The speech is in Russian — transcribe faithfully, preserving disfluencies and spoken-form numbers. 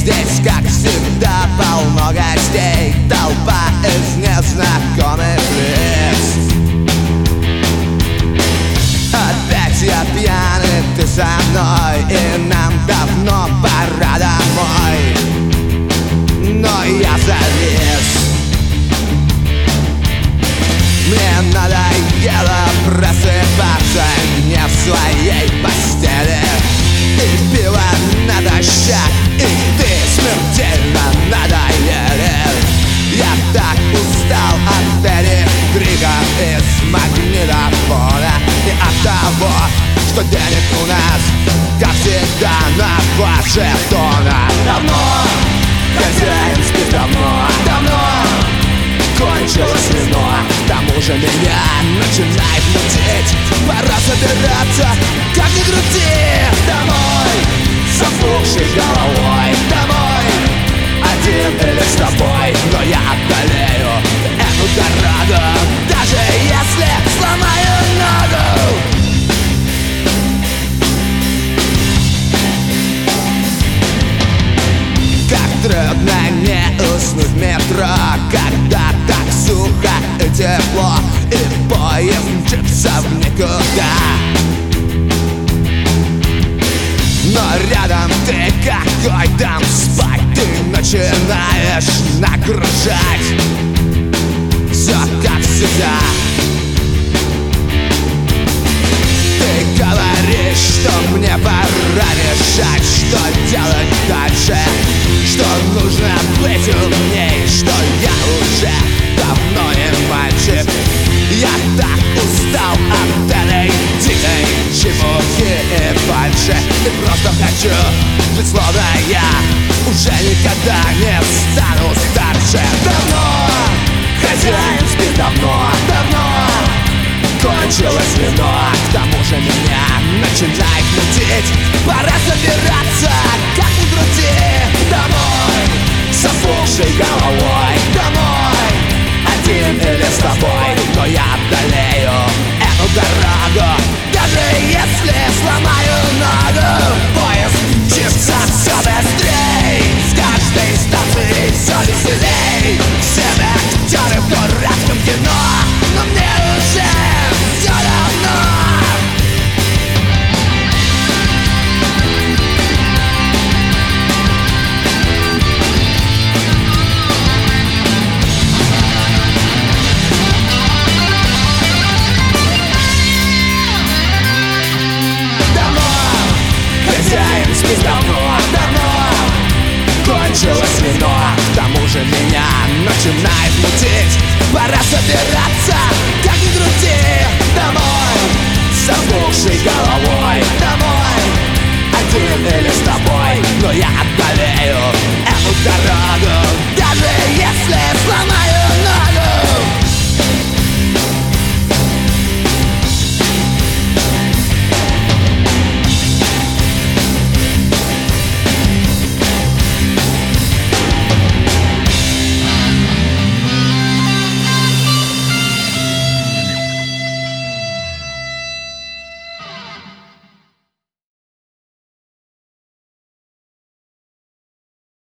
Здесь, как всегда, полно гостей, толпа из незнакомых лиц. Опять я пьяный, ты со мной, и нам давно пора домой. Но я завис. Мне надоело просыпаться не в своей постели, и пиво натощак, и ты смертельно надоели. Я так устал от этих криков из магнитофона и от того, что денег у нас, как всегда, на Вашингтона. Давно хозяин спит, давно, давно кончилось вино. К тому же меня начинает мутить. Пора собираться, как ни крути. Домой, с опухшей головой. Домой, один или с тобой. Но я одолею эту дорогу, даже если сломаю ногу. Как трудно не уснуть в метро, когда так сухо и тепло, и поезд мчится в никуда. Но рядом ты, какой там спать, ты начинаешь нагружать. Все как всегда. Ты говоришь, что мне пора решать, что делать дальше, что нужно быть умней, что я уже давно не мальчик. Я так устал от этой дикой чепухи и фальши, и просто хочу жить, словно я уже никогда не стану старше. Давно хозяин спит, давно, давно кончилось вино. К тому же меня начинает мутить. Пора собираться, как ни крути. Домой, с опухшей головой. Домой, один или с тобой. Но я одолею эту дорогу, даже если сломаю ногу. Поезд мчится все быстрей, с каждой станции все веселей. Все актеры в дурацком кино, но мне уже все равно. Хозяин спит, давно, давно кончилось вино. К тому же меня начинает мутить. Пора собираться, как ни крути. Домой, с опухшей головой. Домой, один или с тобой. Но я одолею эту дорогу,